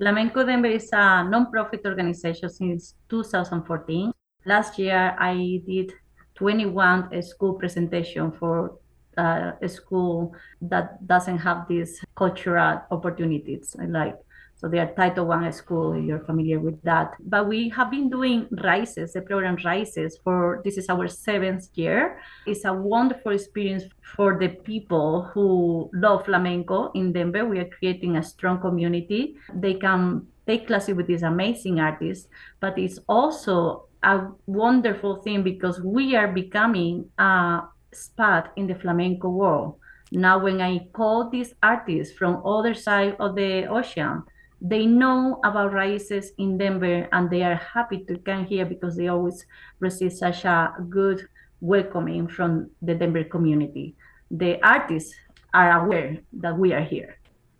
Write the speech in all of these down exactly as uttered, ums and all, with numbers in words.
Flamenco Denver is a non-profit organization since two thousand fourteen. Last year, I did twenty-one school presentation for uh, a school that doesn't have these cultural opportunities. Like, so they are Title One school. You're familiar with that. But we have been doing Rises, the program Rises, for this is our seventh year. It's a wonderful experience for the people who love flamenco in Denver. We are creating a strong community. They can take classes with these amazing artists, but it's also a wonderful thing because we are becoming a spot in the flamenco world. Now, when I call these artists from other side of the ocean, they know about Raíces in Denver and they are happy to come here because they always receive such a good welcoming from the Denver community. The artists are aware that we are here.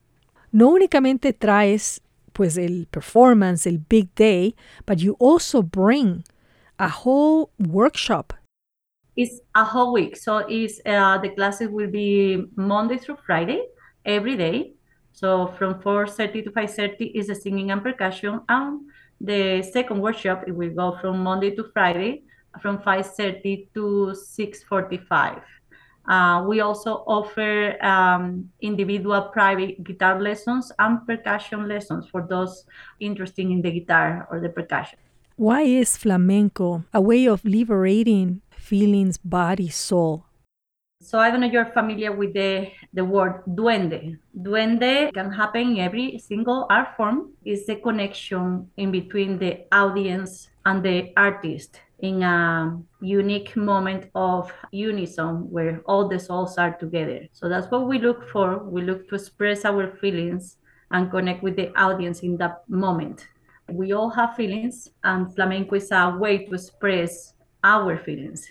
No únicamente traes pues el performance, el big day, but you also bring a whole workshop. It's a whole week. So it's, uh, the classes will be Monday through Friday, every day. So from four thirty to five thirty is the singing and percussion. And the second workshop, it will go from Monday to Friday, from five thirty to six forty-five. Uh, we also offer um, individual private guitar lessons and percussion lessons for those interested in the guitar or the percussion. Why is flamenco a way of liberating feelings, body, soul? So I don't know if you're familiar with the, the word duende. Duende can happen in every single art form. It's the connection in between the audience and the artist in a unique moment of unison where all the souls are together. So that's what we look for. We look to express our feelings and connect with the audience in that moment. We all have feelings, and flamenco is a way to express our feelings.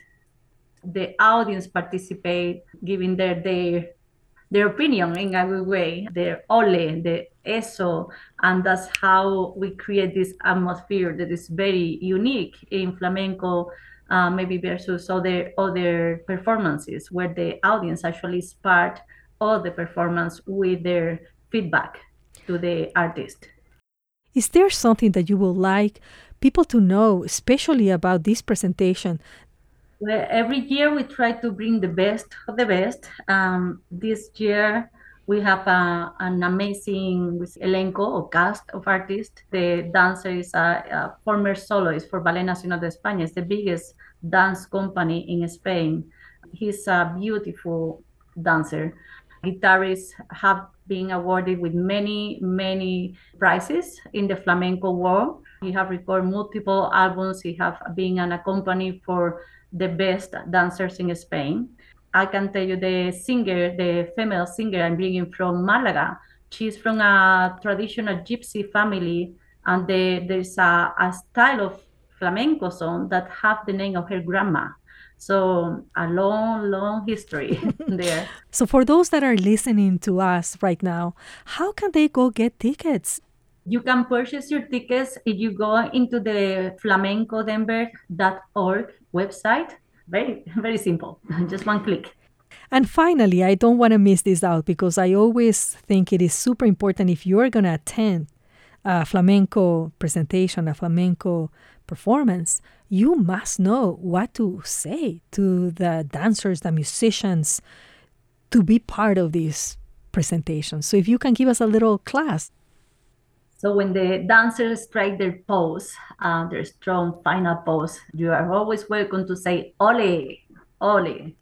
The audience participate, giving their their their opinion in a good way, their ole, the eso, and that's how we create this atmosphere that is very unique in flamenco, uh, maybe versus other other performances where the audience actually is part of the performance with their feedback to the artist. Is there something that you would like people to know, especially about this presentation? Well, every year we try to bring the best of the best. Um, this year we have a, an amazing elenco or cast of artists. The dancer is a, a former soloist for Ballet Nacional de España. It's the biggest dance company in Spain. He's a beautiful dancer. Guitarists have been awarded with many, many prizes in the flamenco world. He have recorded multiple albums. He have been an accompany for the best dancers in Spain. I can tell you the singer, the female singer I'm bringing from Malaga. She's from a traditional gypsy family, and the, there's a, a style of flamenco song that have the name of her grandma. So a long, long history there. So for those that are listening to us right now, how can they go get tickets? You can purchase your tickets if you go into the flamenco denver dot org website. Very, very simple. Just one click. And finally, I don't want to miss this out because I always think it is super important if you're going to attend a flamenco presentation, a flamenco performance, you must know what to say to the dancers, the musicians, to be part of this presentation. So if you can give us a little class. So when the dancers strike their pose, uh, their strong final pose, you are always welcome to say, ole, ole.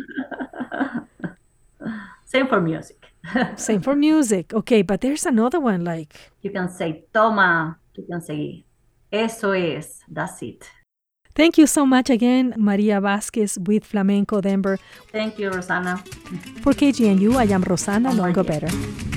Same for music. Same for music. Okay, but there's another one like... You can say, toma. You can say, eso es. That's it. Thank you so much again, Maria Vasquez with Flamenco Denver. Thank you, Rosanna. For K G N U, I am Rosanna Longo-Better.